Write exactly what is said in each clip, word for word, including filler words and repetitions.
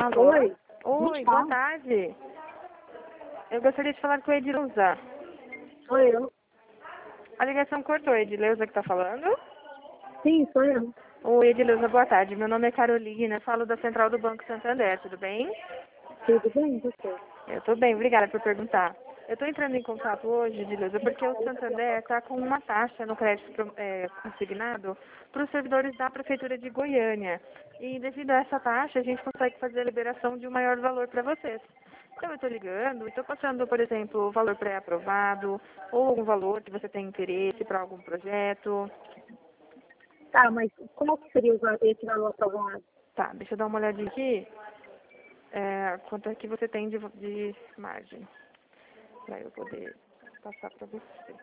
Alô? Oi. Oi, boa tarde. Eu gostaria de falar com a Edileuza. Sou eu. A ligação cortou, é Edileuza que está falando? Sim, sou eu. Oi, Edileuza, boa tarde. Meu nome é Carolina, falo da Central do Banco Santander, tudo bem? Tudo bem, você? Eu estou bem, obrigada por perguntar. Eu estou entrando em contato hoje, Edileuza, porque o Santander está com uma taxa no crédito é, consignado para os servidores da Prefeitura de Goiânia. E devido a essa taxa, a gente consegue fazer a liberação de um maior valor para vocês. Então, eu estou ligando, estou passando, por exemplo, o valor pré-aprovado ou algum valor que você tem interesse para algum projeto. Tá, mas qual que seria o va- esse valor aprovado? Tá, deixa eu dar uma olhadinha aqui. É, quanto é que você tem de, de margem para eu poder passar para você.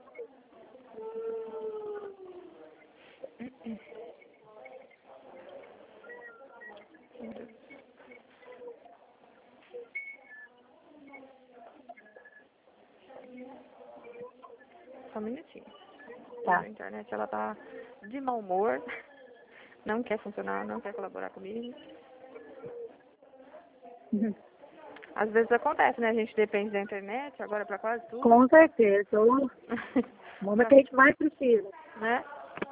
Só um minutinho. Tá. A internet, ela tá de mau humor, não quer funcionar, não quer colaborar comigo. Uhum. Às vezes acontece, né? A gente depende da internet, agora para quase tudo. Com certeza. O momento que a gente mais precisa. Né?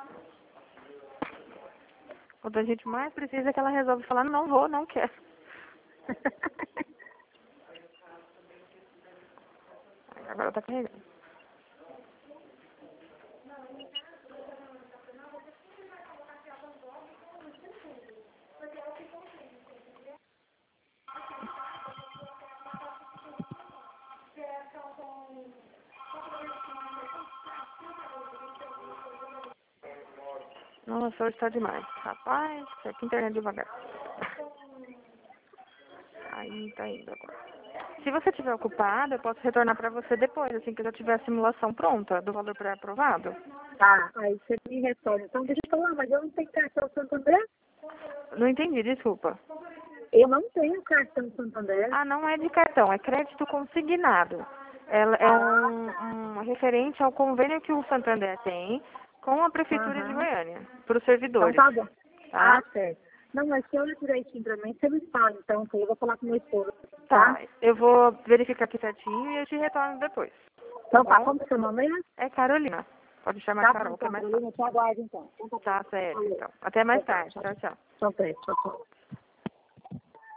Quando a gente mais precisa é que ela resolve falar, não vou, não quero. Agora tá carregando. Nossa, hoje tá demais. Rapaz, que internet devagar. Aí tá indo agora. Se você estiver ocupado, eu posso retornar para você depois, assim que eu já tiver a simulação pronta do valor pré-aprovado. Tá, aí você me retorna. Então, deixa eu falar, mas eu não tenho cartão Santander? Não entendi, desculpa. Eu não tenho cartão Santander. Ah, não é de cartão, é crédito consignado. Ela é um, um referente ao convênio que o Santander tem com a Prefeitura de Aham. Goiânia, para os Então servidores. tá bom. Tá? Ah, certo. Não, mas se eu olhar direitinho pra mim, você me fala, então, que eu vou falar com meu esposo, Tá, tá? eu vou verificar aqui certinho e eu te retorno depois. Então tá, Bom? como que é seu nome mesmo? É Carolina. Pode chamar Tá bom, Carol, que é então, mais Carolina, fácil. eu te aguardo, então. Então tá bom. Tá certo, Falou. então. Até mais Tchau, tarde. tchau. Tchau, tchau. Tchau, tchau, tchau.